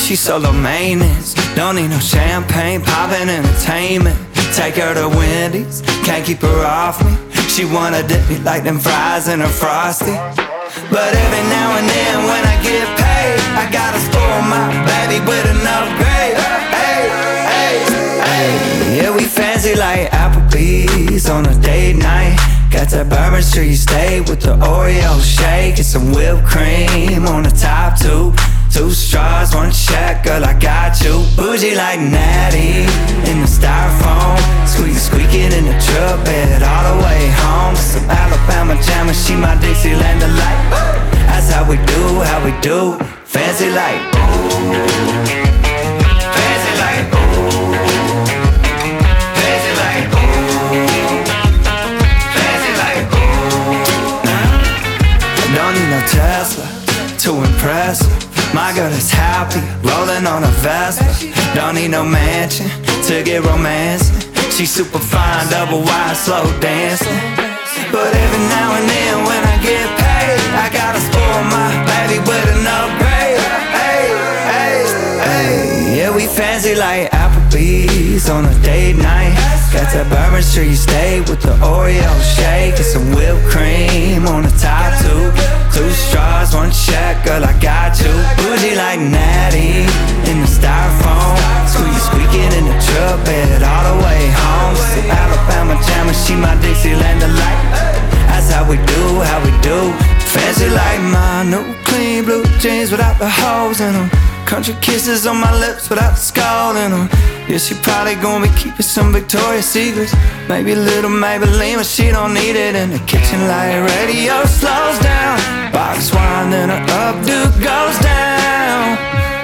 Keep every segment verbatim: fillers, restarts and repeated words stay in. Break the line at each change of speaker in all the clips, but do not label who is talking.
She's solo maintenance, don't need no champagne, poppin' entertainment. Take her to Wendy's, can't keep her off me. She wanna dip me like them fries in her Frosty. But every now and then when I get paid, I gotta spoil my baby with an upgrade. Hey, hey, hey. Yeah, we fancy like Applebee's on a date night. Got that Bourbon Street steak with the Oreo shake and some whipped cream on the top two. Two straws, one check, girl, I got you. Bougie like Natty in the styrofoam, squeaky squeaking in the truck bed all the way home. Some Alabama jammer, she my Dixieland delight. That's how we do, how we do. Fancy like ooh, fancy like ooh, fancy like ooh, fancy like ooh. I don't need no Tesla to impress her. My girl is happy, rolling on a Vespa. Don't need no mansion to get romancing. She's super fine, double wide, slow dancing. But every now and then when I get paid, I gotta spoil my baby with an upgrade. Hey, hey, hey. Yeah, we fancy like Applebee's on a date night. Got that Bourbon Street steak with the Oreo shake and some whipped cream on the top two. Two straws, one check, girl, I got you. Bougie like Natty in the styrofoam, squeaky squeaking in the truck bed all the way home. Some Alabama jammer, she my Dixieland delight. That's how we do, how we do. Fancy like my new clean blue jeans without the holes in them. Country kisses on my lips without the skull in them. Yeah, she probably gonna be keeping some Victoria's Secrets, maybe a little Maybelline, but she don't need it in the kitchen. Like radio slows down, box wine, then her updo goes down.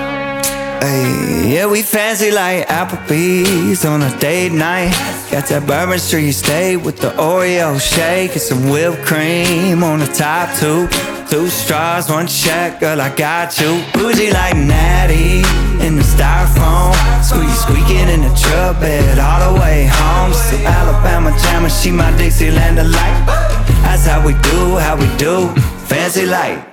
Ay, yeah, we fancy like Applebee's on a date night. Got that Bourbon Street steak with the Oreo shake and some whipped cream on the top two. Two straws, one check, girl, I got you. Bougie like Natty in the styrofoam, squeaky squeaking in the truck bed all the way home. Some Alabama jammer, she my Dixieland delight. That's how we do, how we do. Fancy like